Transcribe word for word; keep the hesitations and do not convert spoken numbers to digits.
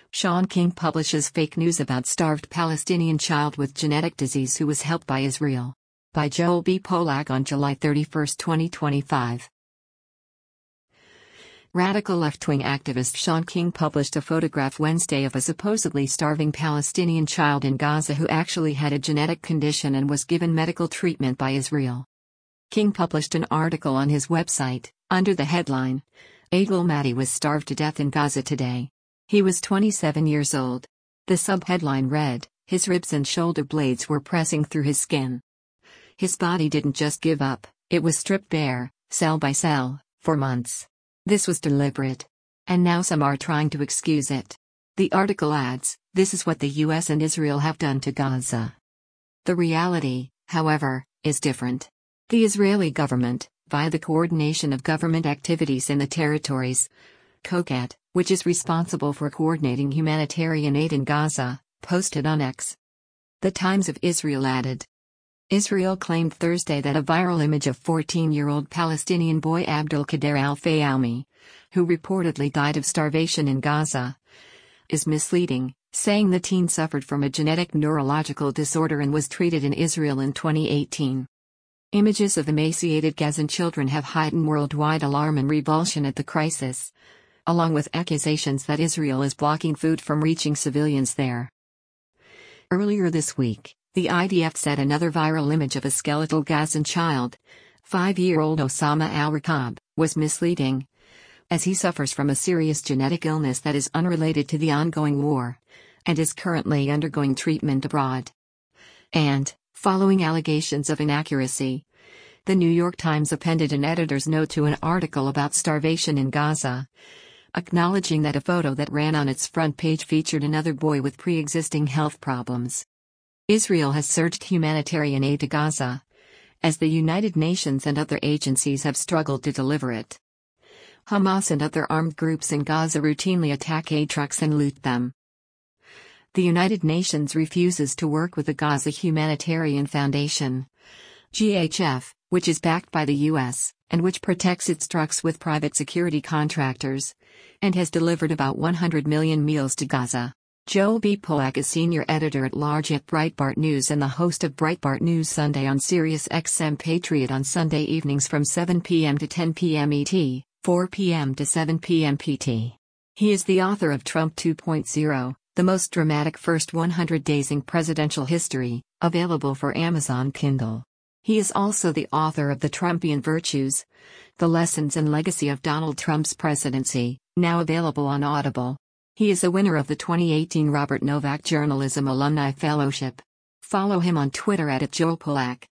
Shaun King publishes fake news about starved Palestinian child with genetic disease who was helped by Israel. By Joel B. Polak on July thirty-first, twenty twenty-five. Radical left-wing activist Shaun King published a photograph Wednesday of a supposedly starving Palestinian child in Gaza who actually had a genetic condition and was given medical treatment by Israel. King published an article on his website, under the headline, Adil Mahdi was starved to death in Gaza today. He was twenty-seven years old. The subheadline read, his ribs and shoulder blades were pressing through his skin. His body didn't just give up, it was stripped bare, cell by cell, for months. This was deliberate. And now some are trying to excuse it. The article adds, this is what the U S and Israel have done to Gaza. The reality, however, is different. The Israeli government, via the Coordination of Government Activities in the Territories, COGAT, which is responsible for coordinating humanitarian aid in Gaza, posted on X. The Times of Israel added. Israel claimed Thursday that a viral image of fourteen-year-old Palestinian boy Abdul Qadir al-Fayalmi, who reportedly died of starvation in Gaza, is misleading, saying the teen suffered from a genetic neurological disorder and was treated in Israel in twenty eighteen. Images of emaciated Gazan children have heightened worldwide alarm and revulsion at the crisis, along with accusations that Israel is blocking food from reaching civilians there. Earlier this week, the I D F said another viral image of a skeletal Gazan child, five-year-old Osama al-Rakab, was misleading, as he suffers from a serious genetic illness that is unrelated to the ongoing war, and is currently undergoing treatment abroad. And, following allegations of inaccuracy, the New York Times appended an editor's note to an article about starvation in Gaza, acknowledging that a photo that ran on its front page featured another boy with pre-existing health problems. Israel has surged humanitarian aid to Gaza, as the United Nations and other agencies have struggled to deliver it. Hamas and other armed groups in Gaza routinely attack aid trucks and loot them. The United Nations refuses to work with the Gaza Humanitarian Foundation, G H F, which is backed by the U S, and which protects its trucks with private security contractors, and has delivered about one hundred million meals to Gaza. Joel B. Polak is senior editor-at-large at Breitbart News and the host of Breitbart News Sunday on Sirius X M Patriot on Sunday evenings from seven p m to ten p m E T, four p m to seven p m P T. He is the author of Trump two point oh, the most dramatic first one hundred days in presidential history, available for Amazon Kindle. He is also the author of The Trumpian Virtues, The Lessons and Legacy of Donald Trump's Presidency, now available on Audible. He is a winner of the twenty eighteen Robert Novak Journalism Alumni Fellowship. Follow him on Twitter at Joel Polak.